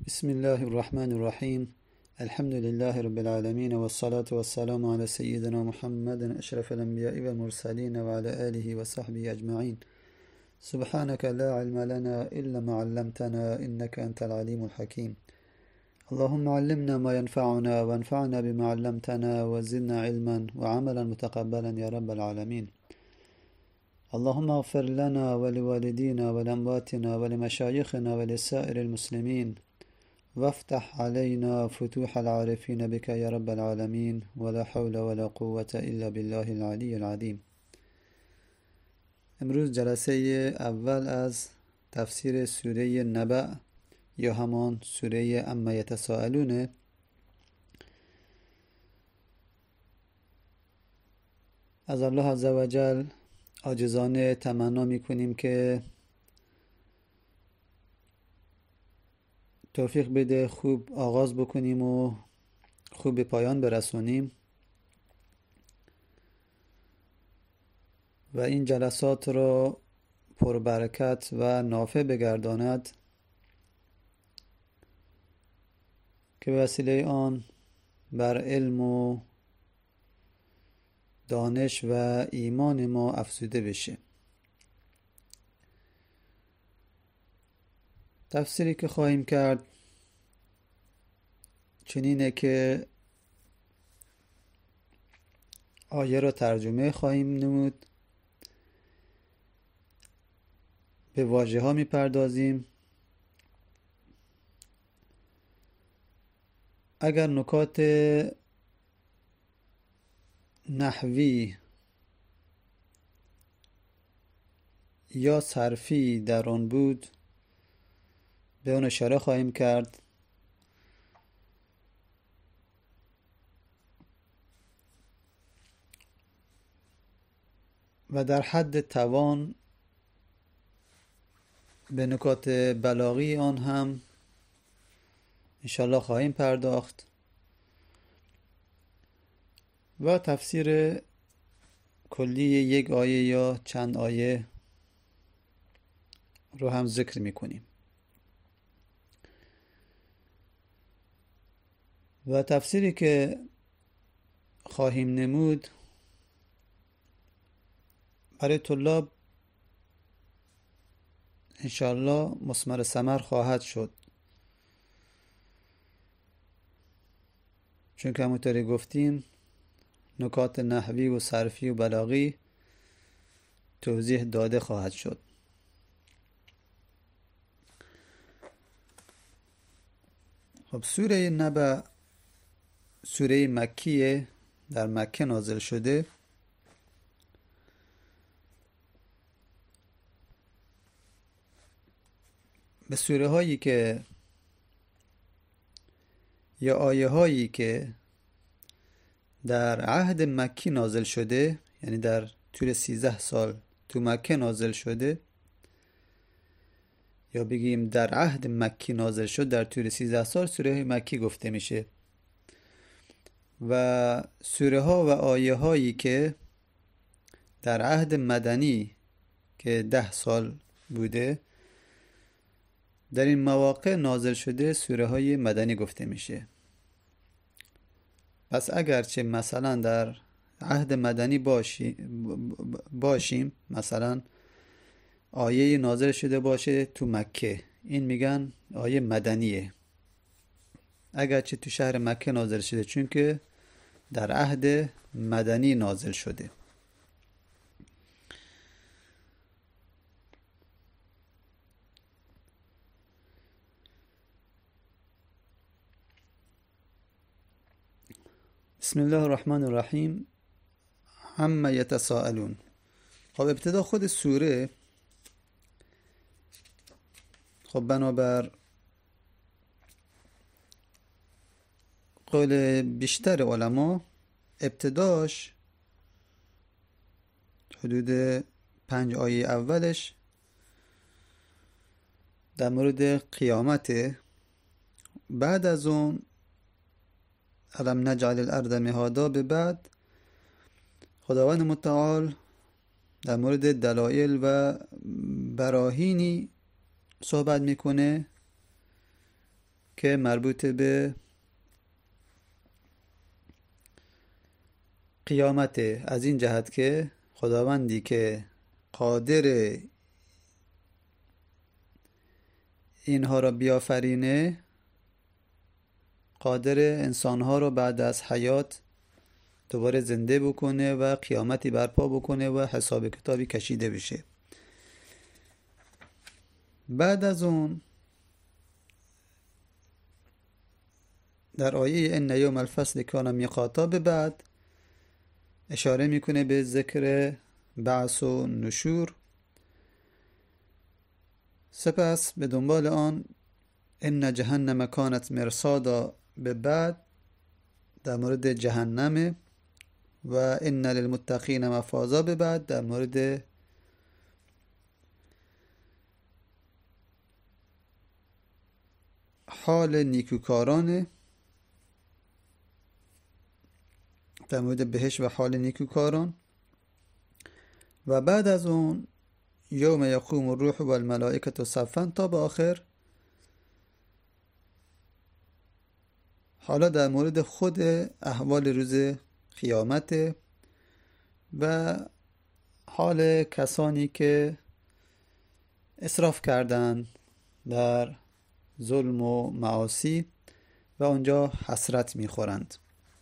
بسم الله الرحمن الرحیم. الحمد لله رب العالمین و الصلاة والسلام على سیدنا محمد اشرف الانبیاء و المرسلین و على آله و صحبه اجمعین. سبحانك لا علم لنا الا ما علمتنا انك انت العلیم الحکیم. اللهم علمنا ما ينفعنا وانفعنا بما علمتنا وزدنا علما وعملا متقبلا يا رب العالمين. اللهم اغفر لنا ولوالدينا ولأمواتنا ولمشايخنا ولسائر المسلمين وافتح علينا فتوح العارفين بك يا رب العالمين ولا حول ولا قوة إلا بالله العلي العظيم. امروز جلسه اول از تفسیر سوره نبأ یا همان سوره عما یتساءلون. از الله عزوجل عاجزانه تمنا میکنیم که توفیق بده خوب آغاز بکنیم و خوب به پایان برسونیم و این جلسات را پربرکت و نافع بگرداند که به وسیله آن بر علم و دانش و ایمان ما افزوده بشه. تفسیری که خواهیم کرد چنینه که آیه را ترجمه خواهیم نمود، به واژه ها می پردازیم. اگر نکات نحوی یا صرفی در آن بود به اون اشاره خواهیم کرد و در حد توان به نکات بلاغی آن هم انشالله خواهیم پرداخت و تفسیر کلی یک آیه یا چند آیه رو هم ذکر میکنیم و تفسیری که خواهیم نمود برای طلاب انشاءالله مثمر ثمر خواهد شد، چون که همونطوری گفتیم نکات نحوی و صرفی و بلاغی توضیح داده خواهد شد. خب سوره نبأ سوره مکیه، در مکه نازل شده. به سوره هایی که یا آیه هایی که در عهد مکی نازل شده، یعنی در طول 13 سال تو مکه نازل شده، یا بگیم در عهد مکی نازل شد در طول 13 سال، سوره های مکی گفته میشه. و سوره ها و آیه هایی که در عهد مدنی که 10 سال بوده، در این مواقع نازل شده سوره های مدنی گفته میشه. پس اگرچه مثلا در عهد مدنی باشیم، مثلا آیه نازل شده باشه تو مکه، این میگن آیه مدنیه، اگرچه تو شهر مکه نازل شده، چون که در عهد مدنی نازل شده. بسم الله الرحمن الرحیم. عما یتساءلون. خب ابتدا خود سوره، خب بنابر قول بیشتر علما ابتداش حدود 5 آیه اولش در مورد قیامته. بعد از اون الم نجعل الارض مهادا، به بعد خداوند متعال در مورد دلایل و براهینی صحبت میکنه که مربوط به قیامت، از این جهت که خداوندی که قادر اینها را بیافرینه، قادر انسانها را بعد از حیات دوباره زنده بکنه و قیامتی برپا بکنه و حساب کتابی کشیده بشه. بعد از اون در آیه ان یوم الفصل کان میقاتا به بعد اشاره میکنه به ذکر بعث و نشور. سپس به دنبال آن ان جهنم کانت مرصادا به بعد در مورد جهنم و ان للمتقین مفازا به بعد در مورد حال نیکوکارانه، در مورد بهشت و حال نیکوکاران. و بعد از اون یوم یقوم الروح و الملائکه صفا تا به آخر. حالا در مورد خود احوال روز قیامت و حال کسانی که اسراف کردند در ظلم و معاصی و اونجا حسرت میخورند.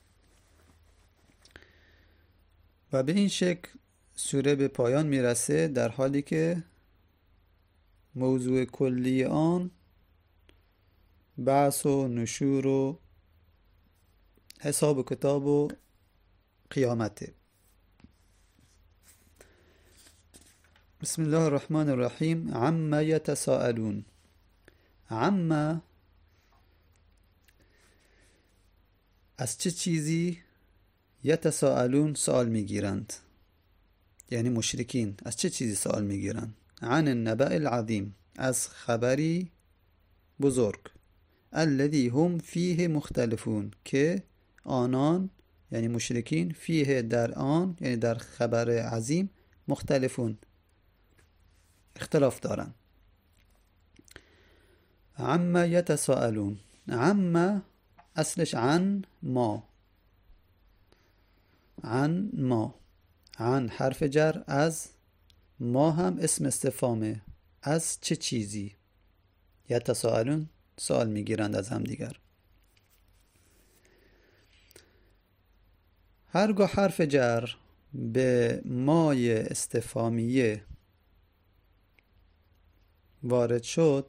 و به این شکل سوره به پایان میرسه، در حالی که موضوع کلی آن بعث و نشور و حساب و کتاب و قیامته. بسم الله الرحمن الرحیم. عما یتساءلون. عما از چه چیزی یتساءلون سوال میگیرند، یعنی مشرکین از چه چیزی سوال میگیرند؟ عن النبأ العظیم، از خبری بزرگ. الذی هم فیه مختلفون، که آنان یعنی مشرکین فیه در آن یعنی در خبر عظیم مختلفون اختلاف دارند. عما یتساءلون. عما اصلش عن ما، عن ما، عن حرف جر، از ما هم اسم استفهامه، از چه چیزی. یتساءلون سوال میگیرند از هم دیگر. هرگاه حرف جر به مای استفهامیه وارد شد،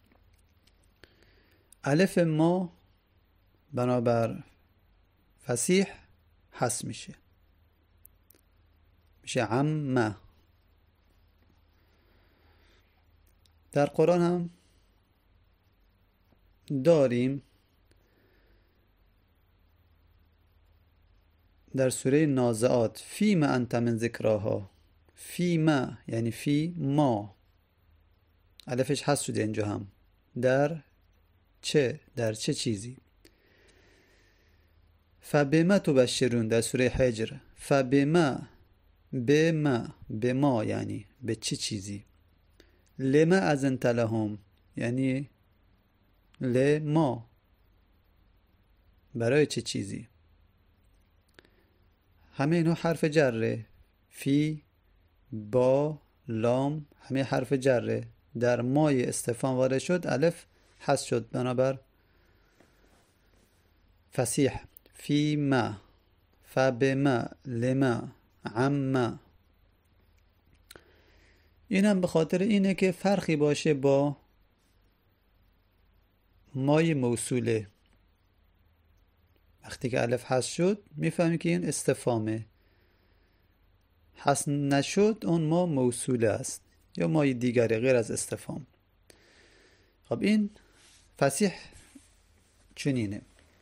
الف ما بنابر فصیح حذف میشه، میشه عمه. در قرآن هم داریم، در سوره نازعات فیما انت من ذکراها. فیما یعنی فی ما، الفش حذف شده اینجا هم. در چه، در چه چیزی. فبما تبشرون در سوره حجر. فبما، بما، بما یعنی به چه چیزی. لما اذنت لهم یعنی لما، برای چه چیزی. همه اینو حرف جره. فی، با، لام همه حرف جره. در مای استفهام وارد شد، الف حذف شد بنابر فصیح. فی ما، فبما، لما، عما. اینم به خاطر اینه که فرقی باشه با مای موصوله. وقتی که الف حذف شد میفهمی که این استفهامه. حذف نشد اون ما موصوله است یا مای دیگری غیر از استفهام. خب این فصیح چنینه.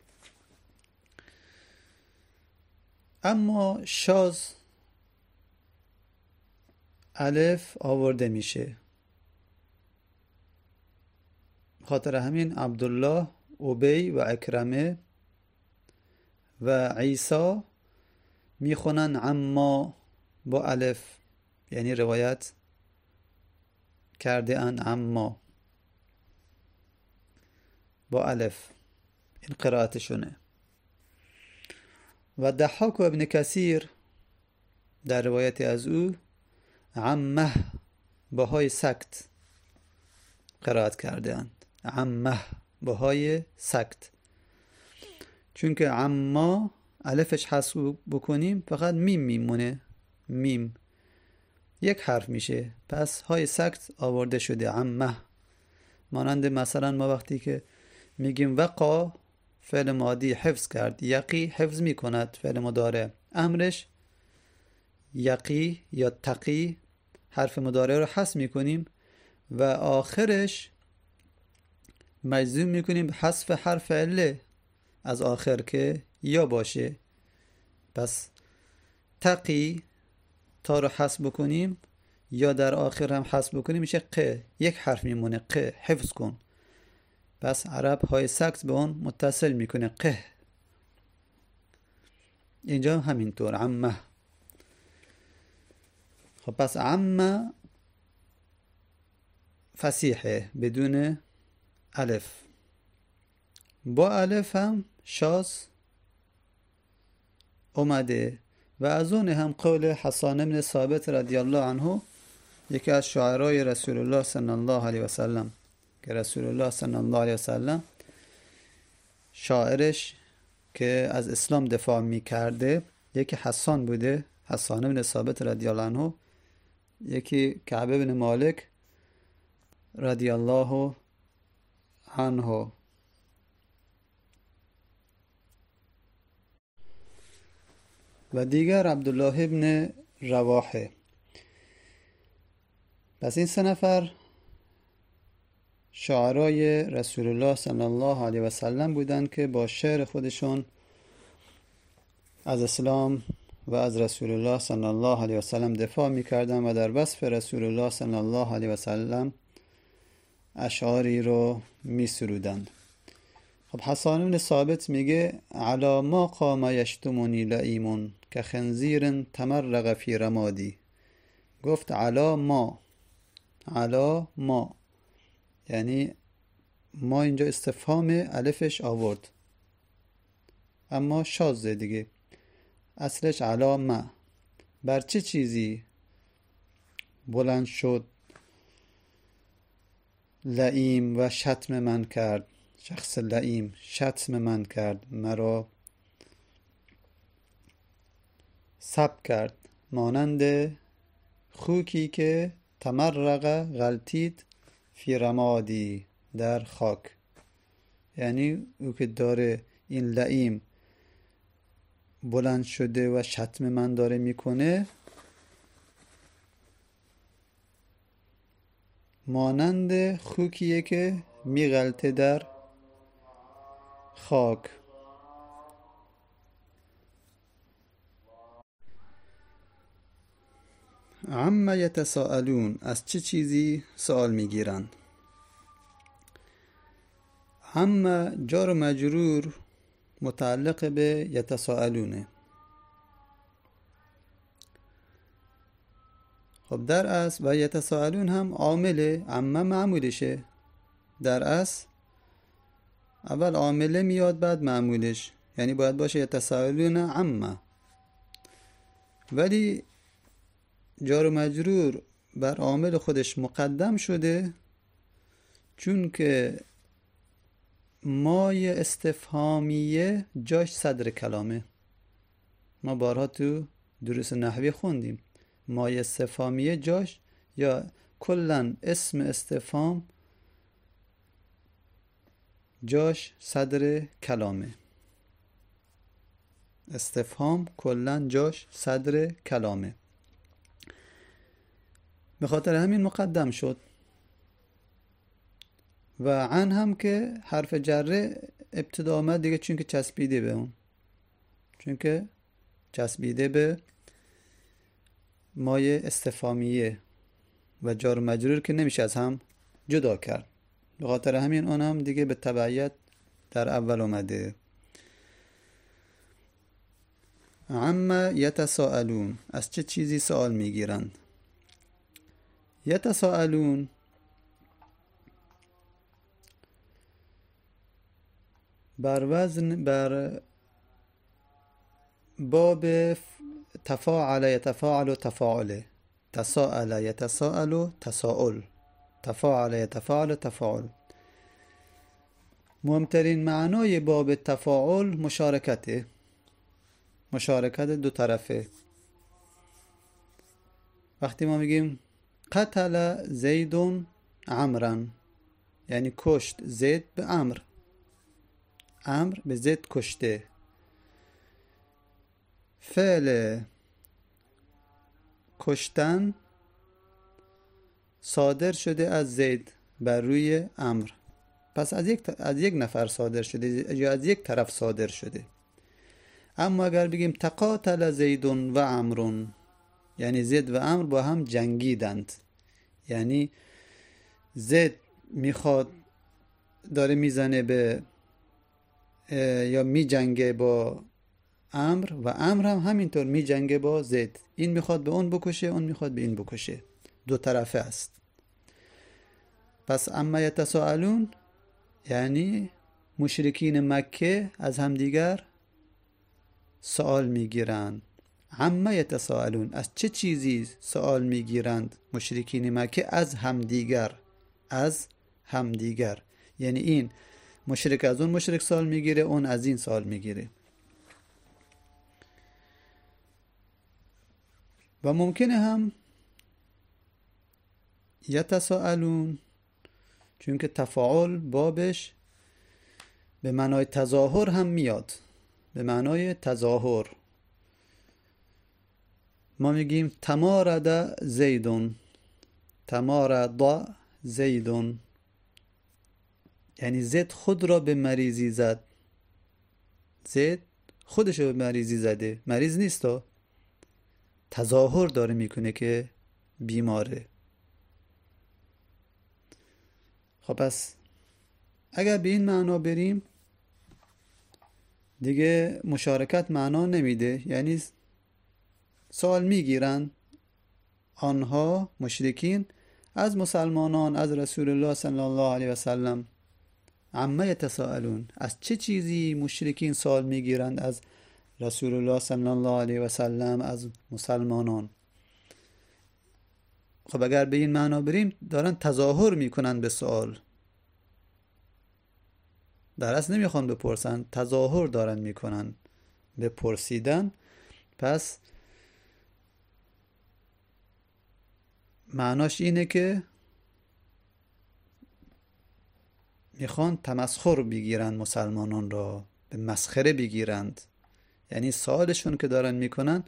اما شاذ الف آورده میشه. خاطر همین عبدالله، ابی و اکرمه و عیسی میخونن عما با الف، یعنی روایت کرده ان عما. با الف. این قرائتشونه. و ضحاک و ابن کثیر در روایتی از او عمه با های سکت قرائت کردند. عمه با های سکت. چون که عما الفش حذف بکنیم فقط میم میمونه. میم یک حرف میشه، پس های سکت آورده شده عمه. مانند مثلا ما وقتی که میگیم وقا فعل ماضی حفظ کرد، یقی حفظ میکند فعل مضارع، امرش یقی یا تقی، حرف مضارع رو حذف میکنیم و آخرش مجزوم میکنیم به حذف حرف عله از آخر که یا باشه. پس تقی تا رو حذف بکنیم یا در آخر هم حذف بکنیم میشه ق، یک حرف میمونه ق، حفظ کن. پس عرب های سکت به اون متصل میکنه ق. اینجا همینطور عمه. خب پس عمه فصیحه بدون الف. با الف هم شاذ اومده و از اون هم قول حسان بن ثابت رضی الله عنه، یکی از شاعرای رسول الله صلی الله علیه و سلم، که رسول الله صلی الله علیه و سلم شاعرش که از اسلام دفاع میکرده یکی حسان بوده، حسان بن ثابت رضی الله عنه، یکی کعب بن مالک رضی الله عنه. و دیگر عبدالله ابن رواحه. پس این سه نفر شاعرای رسول الله صلی الله علیه و سلم بودند که با شعر خودشون از اسلام و از رسول الله صلی الله علیه و سلم دفاع میکردن و در وصف رسول الله صلی الله علیه و سلم اشعاری رو میسرودند. خب حسان بن ثابت میگه علا ما قام یشتمونی لئیمون که خنزیر تمرغ فی رمادی. گفت علا ما، علا ما یعنی ما اینجا استفهام الفش آورد اما شاذه دیگه، اصلش علا ما. بر چه چیزی بلند شد لئیم و شتم من کرد، شخص لئیم شتم من کرد، مرا سب کرد، مانند خوکی که تمرغ غلطید فی رمادی در خاک. یعنی او که داره این لئیم بلند شده و شتم من داره میکنه، مانند خوکیه که میغلطه در خاک. عما یتساءلون، از چه چیزی سوال میگیرن. عما جار و مجرور متعلق به یتساءلونه. خب در اصل و یتساءلون هم عامله، عما معمولشه. در اصل اول عامله میاد بعد معمولش، یعنی باید باشه یتساءلون عما. ولی جار و مجرور بر عامل خودش مقدم شده چون که مای استفهامیه جاش صدر کلامه. ما بارها تو دروس نحوی خوندیم مای استفهامیه جاش یا کلن اسم استفهام جاش صدر کلامه. استفهام کلن جاش صدر کلامه، به خاطر همین مقدم شد. و عن هم که حرف جره ابتدا آمد دیگه، چون که چسبیده به اون، چون که چسبیده به مایه استفهامیه و جار و مجرور که نمیشه از هم جدا کرد، به خاطر همین اون هم دیگه به تبعیت در اول اومده. عما یتساءلون، از چه چیزی سوال میگیرند. یتساءلون بر وزن بر باب تفاعل یتفاعل تفاعله، تساءل یتساءل تساؤل، تفاعل یتفاعل تفاعل. مهمترین معنای باب تفاعل مشارکته، مشارکت دو طرفه. وقتی ما میگیم قتل زید عمرا، یعنی کشت زید به عمر، عمر به زید کشته. فعل کشتن صادر شده از زید بر روی عمر، پس از یک نفر صادر شده یا از یک طرف صادر شده. اما اگر بگیم تقاتل زید و عمرو، یعنی زید و عمرو با هم جنگیدند، یعنی زید میخواد داره میزنه به یا میجنگه با عمرو و عمرو هم همینطور میجنگه با زید، این میخواد به اون بکشه، اون میخواد به این بکشه، دو طرفه است. پس اما یتساءلون یعنی مشرکین مکه از همدیگر سوال میگیرند. اما یتساءلون از چه چیزی سوال میگیرند مشرکین مکه؟ از همدیگر، از همدیگر، یعنی این مشرک از اون مشرک سوال میگیره، اون از این سوال میگیره. و ممکنه هم یتساءلون، چون که تفاعل بابش به معنای تظاهر هم میاد، به معنای تظاهر. ما میگیم تمارد زیدون، تمارد زیدون، یعنی زید خود را به مریضی زد، زید خودش رو به مریضی زده، مریض نیست، تظاهر داره میکنه که بیماره. خب پس اگر به این معنا بریم دیگه مشارکت معنا نمیده، یعنی سوال میگیرن آنها مشرکین از مسلمانان، از رسول الله صلی الله علیه و سلم. عما یتساءلون، از چه چیزی مشرکین سوال میگیرند از رسول الله صلی الله علیه و سلم، از مسلمانان. خب اگر به این معنا بریم دارن تظاهر میکنن به سوال، در اصل نمیخوان بپرسن، تظاهر دارن میکنن به پرسیدن. پس معناش اینه که میخوان تمسخر بگیرن مسلمانان را، به مسخره بگیرند، یعنی سوالشون که دارن میکنن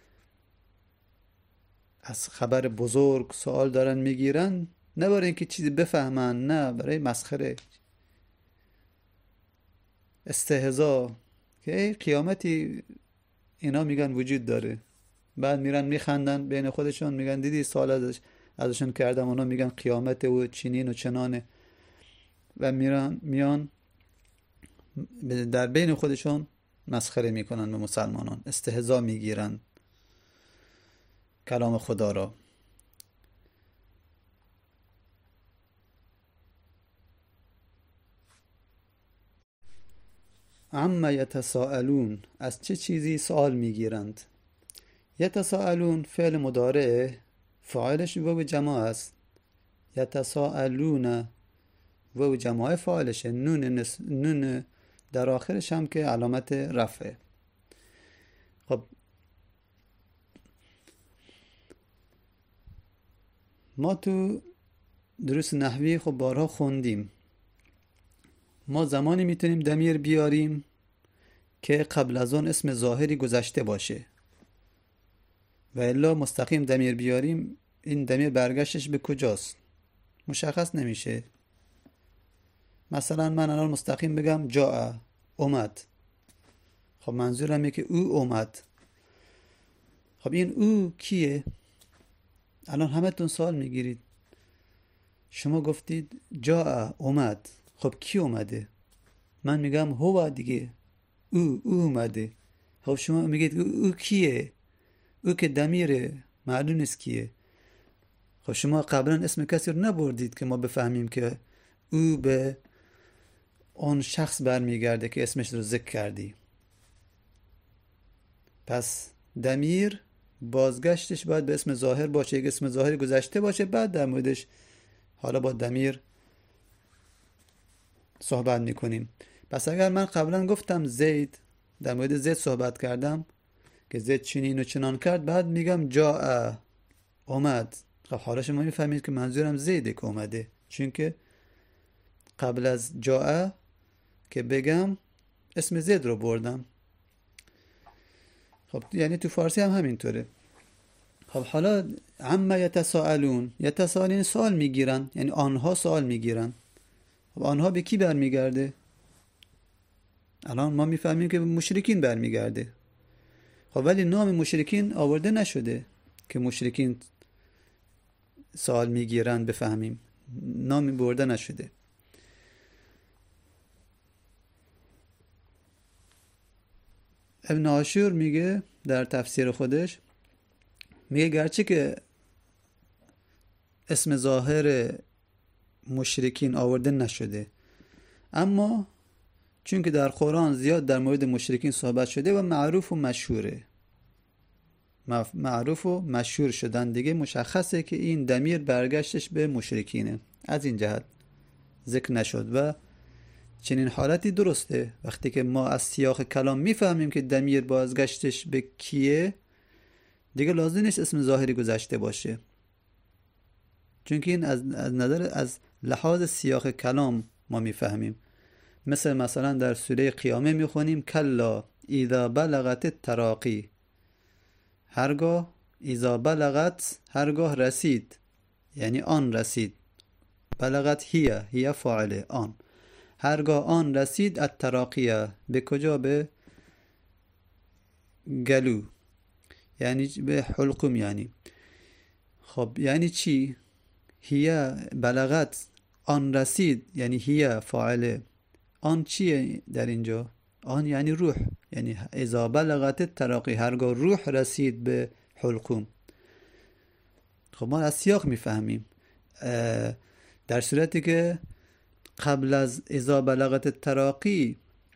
از خبر بزرگ سوال دارن میگیرن، نه برای اینکه چیزی بفهمن، نه برای مسخره، استهزا، که قیامتی اینا میگن وجود داره. بعد میرن میخندن بین خودشون، میگن دیدی سوال ازشون کردم، اونا میگن قیامت و چنین و چنانه، و میان در بین خودشون مسخره میکنن به مسلمانان، استهزا میگیرن کلام خدا را. عما یتساءلون، از چه چیزی سوال میگیرند. یتساءلون فعل مضارع، فاعلش واو جماعه است. یتساءلون واو جماعه فاعلشه، نون در آخرش هم که علامت رفعه. خب ما تو دروس نحوی خب بارها خوندیم، ما زمانی میتونیم ضمیر بیاریم که قبل از اون اسم ظاهری گذشته باشه، و الا مستقیم ضمیر بیاریم این ضمیر برگشتش به کجاست مشخص نمیشه. مثلا من الان مستقیم بگم جاء، اومد، خب منظورم اینه که او اومد. خب این او کیه؟ الان همه تون سوال میگیرید، شما گفتید جاء، اومد، خب کی اومده؟ من میگم هو دیگه، او اومده. خب شما میگید او کیه؟ او که ضمیره، معلوم نیست کیه. خب شما قبلا اسم کسی رو نبردید که ما بفهمیم که او به اون شخص برمیگرده که اسمش رو ذکر کردی. پس ضمیر بازگشتش باید به اسم ظاهر باشه، یک اسم ظاهری گذشته باشه، بعد در موردش حالا با ضمیر صحبت میکنیم. پس اگر من قبلا گفتم زید، در مورد زید صحبت کردم که زید چنین و چنان کرد، بعد میگم جاء، اومد. خب حالا شما میفهمید که منظورم زیده که اومده، چون که قبل از جاء که بگم اسم زید رو بردم. خب یعنی تو فارسی هم همینطوره. خب حالا عما یتساءلون، یتساءلون سوال میگیرن، یعنی آنها سوال میگیرن. خب آنها به کی برمیگرده؟ الان ما میفهمیم که به مشرکین برمیگرده. خب ولی نام مشرکین آورده نشده که مشرکین سوال میگیرن بفهمیم، نامی برده نشده. ابن عاشور میگه در تفسیر خودش، میگه گرچه که اسم ظاهر مشرکین آورده نشده، اما چون که در قرآن زیاد در مورد مشرکین صحبت شده و معروف و مشهوره، معروف و مشهور شدن دیگه، مشخصه که این ضمیر برگشتش به مشرکینه، از این جهت ذکر نشد. و چنین حالتی درسته. وقتی که ما از سیاق کلام میفهمیم که ضمیر بازگشتش به کیه، دیگه لازم نیست اسم ظاهری گذشته باشه، چون که این از لحاظ سیاق کلام ما میفهمیم. مثلا در سوره قیامه میخونیم کلا اذا بلغت التراقی، هرگاه اذا بلغت، هرگاه رسید، یعنی آن رسید. بلغت هی فاعله آن، هرگاه آن رسید التراقیه، به کجا؟ به گلو، یعنی به حلقوم. یعنی خب یعنی چی؟ هی بلغت، آن رسید، یعنی هی فاعله، آن چیه در اینجا؟ آن یعنی روح، یعنی اذا بلغت التراقی، هرگاه روح رسید به حلقوم. خب ما از سیاق میفهمیم، در صورتی که قبل از اذا بلغت التراقی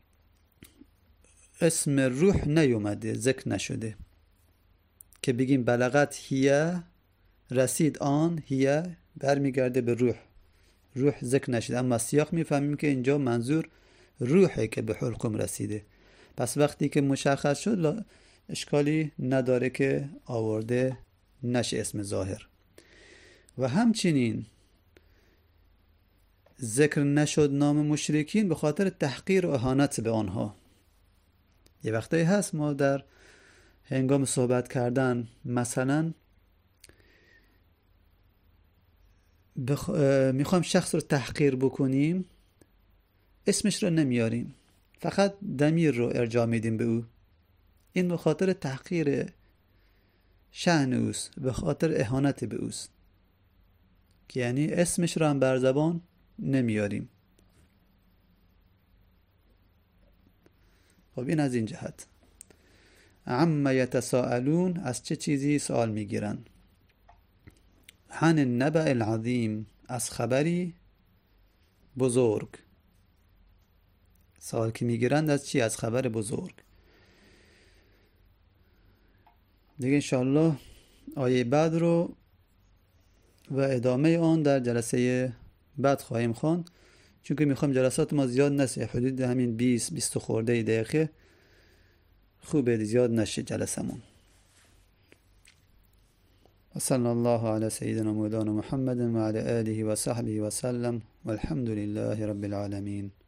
اسم روح نیومده، ذکر نشده که بگیم بلغت هی، رسید آن، هی برمیگرده به روح، روح ذکر نشده. اما سیاق میفهمیم که اینجا منظور روحه که به حلقوم رسیده. پس وقتی که مشخص شد، اشکالی نداره که آورده نشه اسم ظاهر. و همچنین ذکر نشد نام مشرکین به خاطر تحقیر و اهانت به آنها. یه وقتایی هست ما در هنگام صحبت کردن مثلا میخوام شخص رو تحقیر بکنیم، اسمش رو نمیاریم، فقط ضمیر رو ارجاع میدیم به او. این به خاطر تحقیر شأن اوست، به خاطر اهانت به اوست، که یعنی اسمش رو هم بر زبان نمیاریم. خب این از این جهت. عما یتساءلون، از چه چیزی سوال میگیرن؟ عن النبأ العظیم، از خبری بزرگ. سوال که میگیرند از چی؟ از خبر بزرگ. دیگه انشاءالله آیه بعد رو و ادامه آن در جلسه بعد خواهیم خواند، چون که میخوام جلسات ما زیاد نشه، حدود همین 20 خورده دقیقه، خوبه زیاد نشه جلسمون. وصلى الله على سيدنا مولانا محمد وعلى آله وصحبه وسلم والحمد لله رب العالمين.